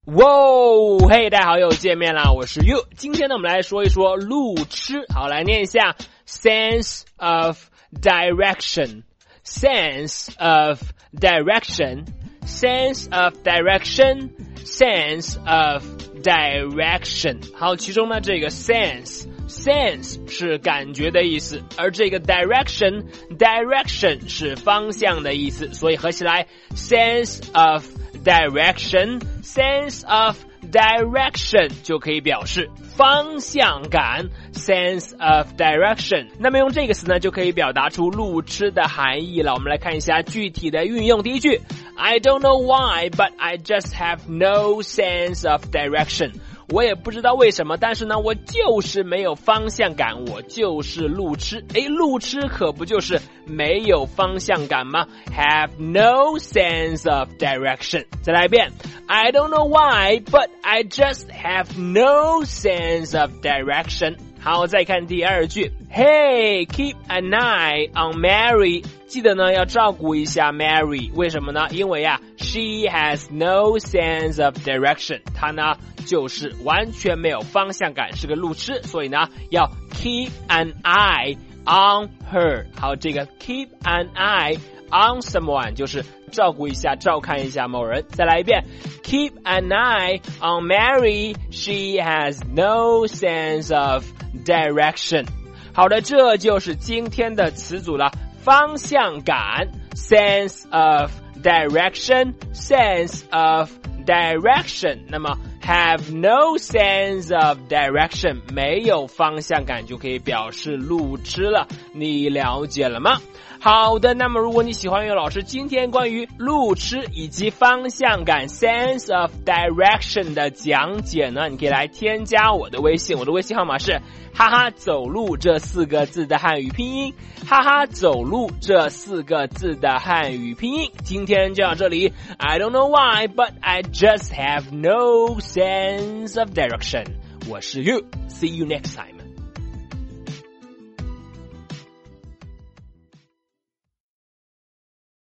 哇，嘿，大家好，又见面啦，我是 You。今天呢，我们来说一说路痴。好，来念一下 sense of direction， sense of direction， sense of direction， sense of direction。好，其中呢，这个 sense 是感觉的意思，而这个 direction 是方向的意思，所以合起来 sense of direction 就可以表示方向感 sense of direction。 那么用这个词呢就可以表达出路痴的含义了。我们来看一下具体的运用。第一句 I don't know why but I just have no sense of direction。我也不知道为什么，但是呢我就是没有方向感，我就是路痴。路痴可不就是没有方向感吗？ Have no sense of direction。 再来一遍 I don't know why but I just have no sense of direction。 好，再看第二句 Hey, keep an eye on Mary。 记得呢要照顾一下 Mary， 为什么呢？因为she has no sense of direction， 她呢就是完全没有方向感，是个路痴，所以呢要 keep an eye on her。 好，这个 keep an eye on someone 就是照顾一下照看一下某人。再来一遍 keep an eye on Mary, she has no sense of direction。 好的，这就是今天的词组了，方向感 sense of direction， sense of direction。 那么 have no sense of direction 没有方向感就可以表示路痴了，你了解了吗？好的，那么如果你喜欢岳老师今天关于路痴以及方向感 sense of direction 的讲解呢，你可以来添加我的微信，我的微信号码是哈哈走路这4个字的汉语拼音，哈哈走路这4个字的汉语拼音。今天就到这里 I don't know why but I just have no sense of direction。 我是 You， see you next time。